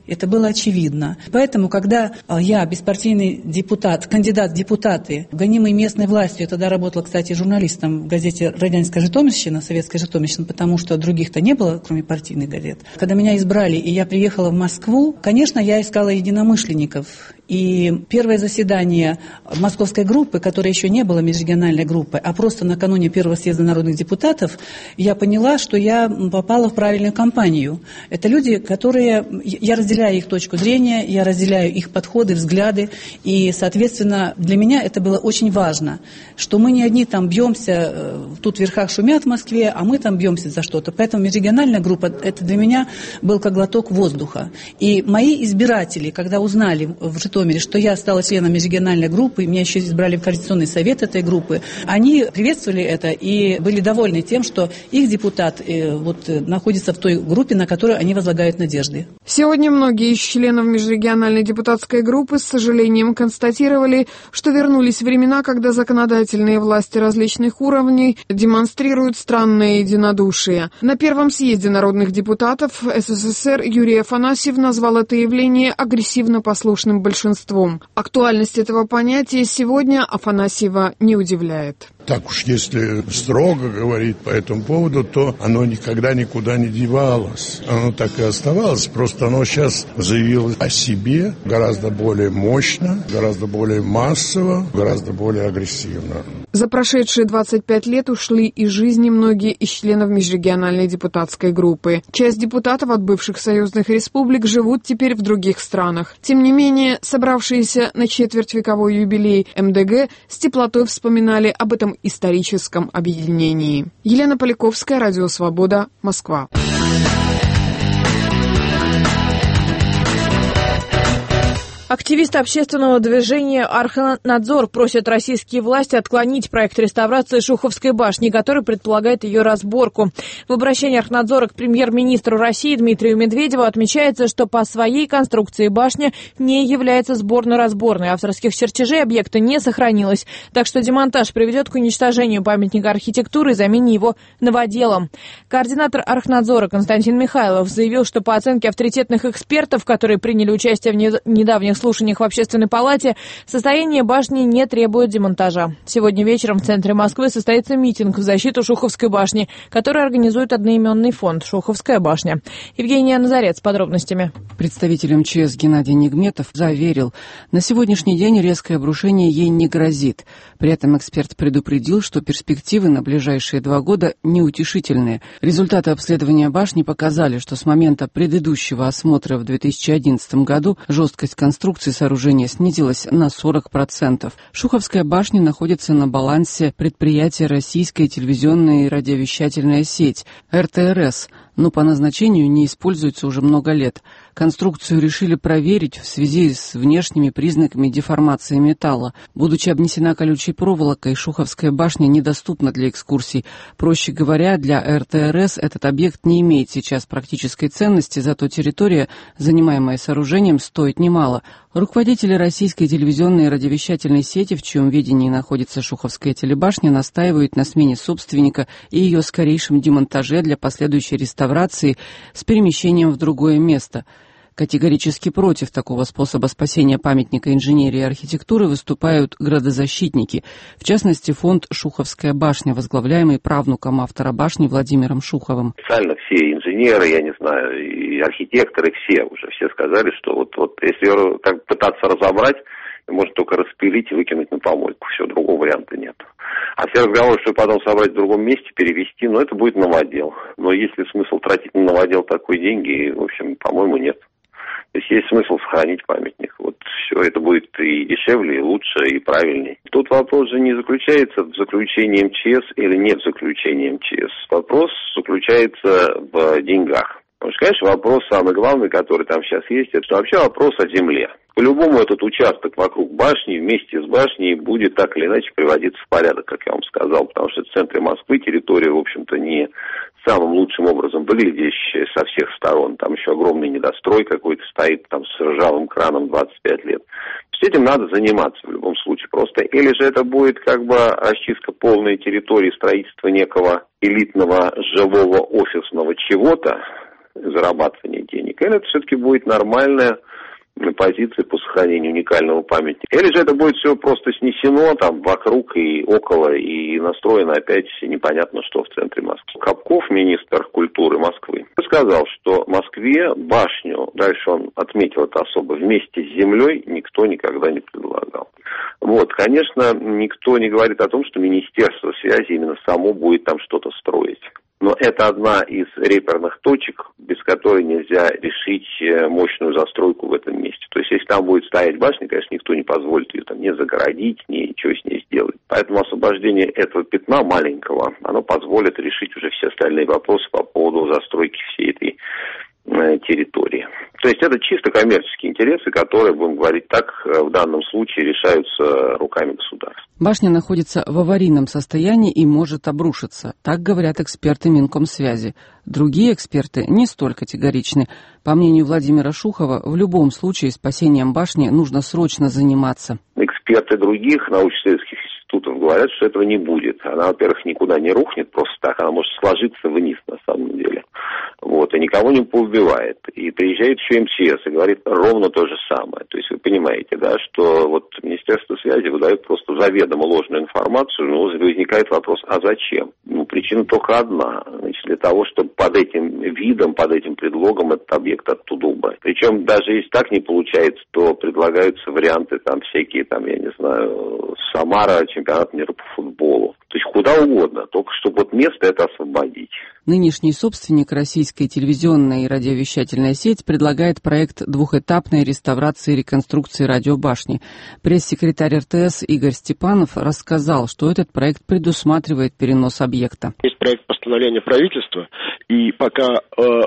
Это было очевидно. Поэтому, когда я, беспартийный депутат, кандидат в депутаты, гонимый местной властью, я тогда работала, кстати, журналистом в газете «Радянская Житомирщина», «Советская Житомирщина», потому что других-то не было, кроме партийных газет. Когда меня избрали, и я приехала в Москву, конечно, я искала единомышленников. И первое заседание московской группы, которой еще не было межрегиональной группы, а просто накануне первого съезда народных депутатов, я поняла, что я попала в правильную компанию. Это люди, которые... Я разделяю их точку зрения, я разделяю их подходы, взгляды, и, соответственно, для меня это было очень важно, что мы не одни там бьемся, тут в верхах шумят в Москве, а мы там бьемся за что-то. Поэтому межрегиональная группа, это для меня был как глоток воздуха. И мои избиратели, когда узнали в Житомире, что я стала членом межрегиональной группы, меня еще избрали в координационный совет этой группы, они приветствовали это и были довольны тем, что их депутат находится в той группе, на которую они возлагают надежды. Сегодня многие из членов межрегиональной депутатской группы с сожалением констатировали, что вернулись времена, когда законодательные власти различных уровней демонстрируют странное единодушие. На первом съезде народных депутатов СССР Юрий Афанасьев назвал это явление агрессивно-послушным большинством. Актуальность этого понятия сегодня Афанасьева не удивляет. Так уж, если строго говорить по этому поводу, то оно никогда никуда не девалось. Оно так и оставалось, просто оно сейчас заявило о себе гораздо более мощно, гораздо более массово, гораздо более агрессивно. За прошедшие 25 лет ушли из жизни многие из членов межрегиональной депутатской группы. Часть депутатов от бывших союзных республик живут теперь в других странах. Тем не менее, собравшиеся на четвертьвековой юбилей МДГ с теплотой вспоминали об этом историческом объединении. Елена Поляковская, Радио Свобода, Москва. Активисты общественного движения «Архнадзор» просят российские власти отклонить проект реставрации Шуховской башни, который предполагает ее разборку. В обращении Архнадзора к премьер-министру России Дмитрию Медведеву отмечается, что по своей конструкции башня не является сборно-разборной. Авторских чертежей объекта не сохранилось, так что демонтаж приведет к уничтожению памятника архитектуры и замене его новоделом. Координатор Архнадзора Константин Михайлов заявил, что по оценке авторитетных экспертов, которые приняли участие в недавних слушаниях в Общественной палате, состояние башни не требует демонтажа. Сегодня вечером в центре Москвы состоится митинг в защиту Шуховской башни, который организует одноименный фонд «Шуховская башня». Евгения Назарет с подробностями. Представитель МЧС Геннадий Нигметов заверил, на сегодняшний день резкое обрушение ей не грозит. При этом эксперт предупредил, что перспективы на ближайшие 2 года неутешительные. Результаты обследования башни показали, что с момента предыдущего осмотра в 2011 году жесткость конструкции сооружения снизилась на 40%. Шуховская башня находится на балансе предприятия «Российская телевизионная и радиовещательная сеть» РТРС, но по назначению не используется уже много лет. Конструкцию решили проверить в связи с внешними признаками деформации металла. Будучи обнесена колючей проволокой, Шуховская башня недоступна для экскурсий. Проще говоря, для РТРС этот объект не имеет сейчас практической ценности, зато территория, занимаемая сооружением, стоит немало. Руководители российской телевизионной и радиовещательной сети, в чьем ведении находится Шуховская телебашня, настаивают на смене собственника и ее скорейшем демонтаже для последующей реставрации с перемещением в другое место. Категорически против такого способа спасения памятника инженерии и архитектуры выступают градозащитники, в частности фонд «Шуховская башня», возглавляемый правнуком автора башни Владимиром Шуховым. Специально все инженеры, я не знаю, и архитекторы, все сказали, что вот если ее так пытаться разобрать, можно только распилить и выкинуть на помойку. Все, другого варианта нет. А все разговоры, что потом собрать в другом месте, перевести, это будет новодел. Но есть ли смысл тратить на новодел такие деньги, в общем, по-моему, нет. То есть есть смысл сохранить памятник. Все это будет и дешевле, и лучше, и правильнее. Тут вопрос же не заключается в заключении МЧС или нет заключения МЧС. Вопрос заключается в деньгах. Потому что, конечно, вопрос самый главный, который там сейчас есть, это вообще вопрос о земле. По-любому этот участок вокруг башни вместе с башней будет так или иначе приводиться в порядок, как я вам сказал, потому что в центре Москвы территория, в общем-то, не самым лучшим образом выглядящая со всех сторон. Там еще огромный недострой какой-то стоит, там с ржавым краном 25 лет. С этим надо заниматься в любом случае просто. Или же это будет расчистка полной территории, строительства некого элитного жилого офисного чего-то, зарабатывания денег, или это все-таки будет нормальная позиция по сохранению уникального памятника. Или же это будет все просто снесено там вокруг и около, и настроено опять непонятно что в центре Москвы. Капков, министр культуры Москвы, сказал, что Москве башню, дальше он отметил это особо, вместе с землей никто никогда не предлагал. Вот, конечно, никто не говорит о том, что Министерство связи именно само будет там что-то строить. Но это одна из реперных точек, без которой нельзя решить мощную застройку в этом месте. То есть, если там будет стоять башня, конечно, никто не позволит ее там не загородить, ничего с ней сделать. Поэтому освобождение этого пятна маленького, оно позволит решить уже все остальные вопросы по поводу застройки всей этой территории. То есть это чисто коммерческие интересы, которые, будем говорить так, в данном случае решаются руками государства. Башня находится в аварийном состоянии и может обрушиться. Так говорят эксперты Минкомсвязи. Другие эксперты не столь категоричны. По мнению Владимира Шухова, в любом случае спасением башни нужно срочно заниматься. Эксперты других научно-исследовательских институтов говорят, что этого не будет. Она, во-первых, никуда не рухнет просто так, она может сложиться вниз на самом деле. Вот, и никого не поубивает. И приезжает еще МЧС и говорит ровно то же самое. То есть вы понимаете, да, что вот Министерство связи выдает просто заведомо ложную информацию, но возникает вопрос, а зачем? Ну, причина только одна. Значит, для того, чтобы под этим видом, под этим предлогом этот объект оттуда убрать. Причем даже если так не получается, то предлагаются варианты там всякие, там, я не знаю, Самара, чемпионат мира по футболу. То есть куда угодно, только чтобы вот место это освободить. Нынешний собственник российской телевизионной и радиовещательной сеть предлагает проект двухэтапной реставрации и реконструкции радиобашни. Пресс-секретарь РТС Игорь Степанов рассказал, что этот проект предусматривает перенос объекта. Есть проект постановления правительства, и пока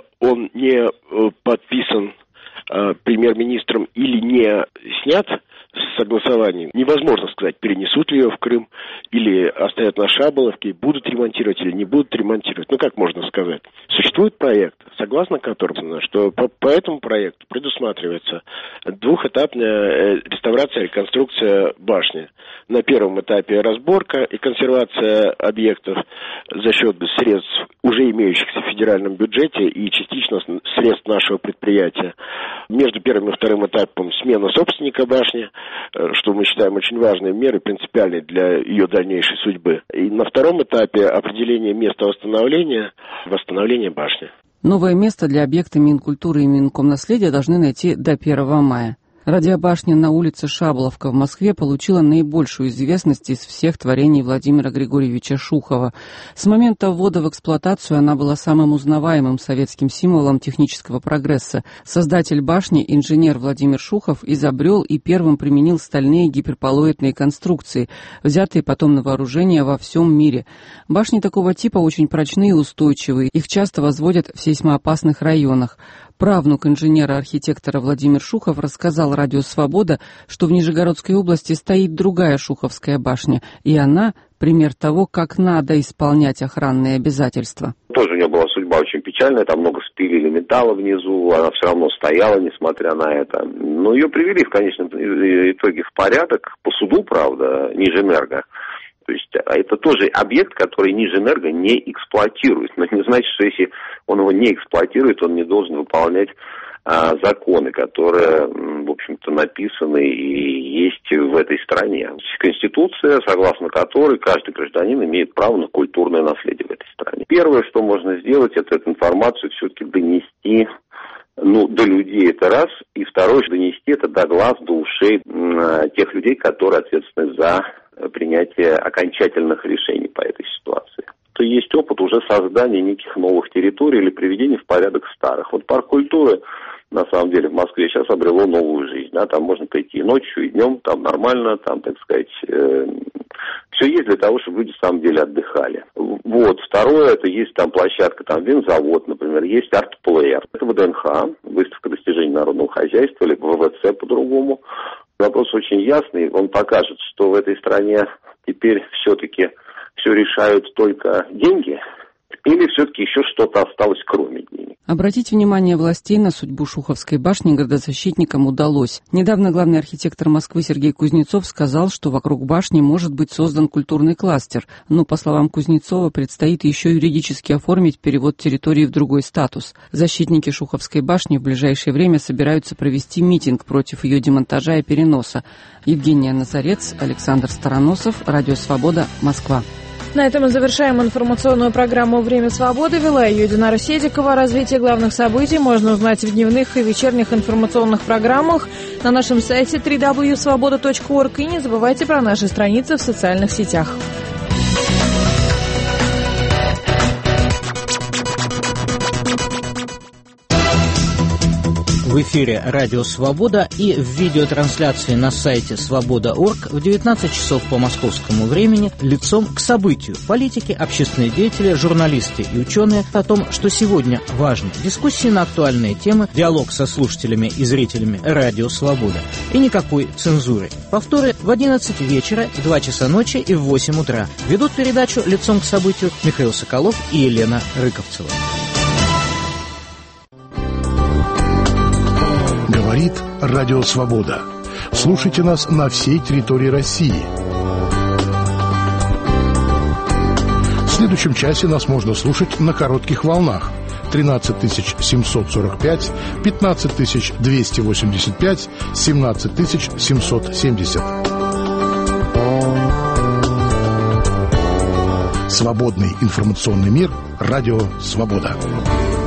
он не подписан премьер-министром или не снят с согласованием, невозможно сказать, перенесут ли ее в Крым или оставят на Шаболовке, будут ремонтировать или не будут ремонтировать. Ну, как можно сказать? Существует проект, согласно которому, что по этому проекту предусматривается двухэтапная реставрация и реконструкция башни. На первом этапе разборка и консервация объектов за счет средств, уже имеющихся в федеральном бюджете и частично средств нашего предприятия. Между первым и вторым этапом смена собственника башни, что мы считаем очень важной мерой, принципиальной для ее дальнейшей судьбы. И на втором этапе определение места восстановления башни. Новое место для объекта Минкультуры и Минкомнаследия должны найти до 1 мая. Радиобашня на улице Шаболовка в Москве получила наибольшую известность из всех творений Владимира Григорьевича Шухова. С момента ввода в эксплуатацию она была самым узнаваемым советским символом технического прогресса. Создатель башни, инженер Владимир Шухов, изобрел и первым применил стальные гиперполоидные конструкции, взятые потом на вооружение во всем мире. Башни такого типа очень прочные и устойчивые, их часто возводят в сейсмоопасных районах. Правнук инженера-архитектора Владимир Шухов рассказал Радио Свобода, что в Нижегородской области стоит другая Шуховская башня, и она – пример того, как надо исполнять охранные обязательства. Тоже у нее была судьба очень печальная, там много спилили металла внизу, она все равно стояла, несмотря на это. Но ее привели в конечном итоге в порядок, по суду, правда, Нижэнерго. То есть это тоже объект, который Нижэнерго не эксплуатирует. Но это не значит, что если он его не эксплуатирует, он не должен выполнять законы, которые, в общем-то, написаны и есть в этой стране. Конституция, согласно которой каждый гражданин имеет право на культурное наследие в этой стране. Первое, что можно сделать, это эту информацию все-таки донести до людей, это раз. И второе, донести это до глаз, до ушей тех людей, которые ответственны за принятие окончательных решений по этой ситуации. То есть опыт уже создания неких новых территорий или приведения в порядок старых. Вот парк культуры, на самом деле, в Москве сейчас обрело новую жизнь. Да? Там можно прийти и ночью, и днем, там нормально, там, так сказать, все есть для того, чтобы люди, на самом деле, отдыхали. Вот. Второе, это есть там площадка, там винзавод, например, есть арт-плеер. Это ВДНХ, выставка достижений народного хозяйства, или ВВЦ по-другому. Вопрос очень ясный, он покажет, что в этой стране теперь все-таки все решают только деньги, или все-таки еще что-то осталось кроме денег. Обратить внимание властей на судьбу Шуховской башни градозащитникам удалось. Недавно главный архитектор Москвы Сергей Кузнецов сказал, что вокруг башни может быть создан культурный кластер, но, по словам Кузнецова, предстоит еще юридически оформить перевод территории в другой статус. Защитники Шуховской башни в ближайшее время собираются провести митинг против ее демонтажа и переноса. Евгения Назарец, Александр Староносов, Радио Свобода, Москва. На этом мы завершаем информационную программу «Время свободы». Вела ее Динара Седикова. Развитие главных событий можно узнать в дневных и вечерних информационных программах на нашем сайте www.svoboda.org. И не забывайте про наши страницы в социальных сетях. В эфире «Радио Свобода» и в видеотрансляции на сайте «Свобода.орг» в 19 часов по московскому времени лицом к событию. Политики, общественные деятели, журналисты и ученые о том, что сегодня важно. Дискуссии на актуальные темы, диалог со слушателями и зрителями «Радио Свобода». И никакой цензуры. Повторы в 11 вечера, в 2 часа ночи и в 8 утра. Ведут передачу «Лицом к событию» Михаил Соколов и Елена Рыковцева. Говорит Радио Свобода. Слушайте нас на всей территории России. В следующем часе нас можно слушать на коротких волнах. 13 745, 15 285, 17 770. Свободный информационный мир. Радио Свобода.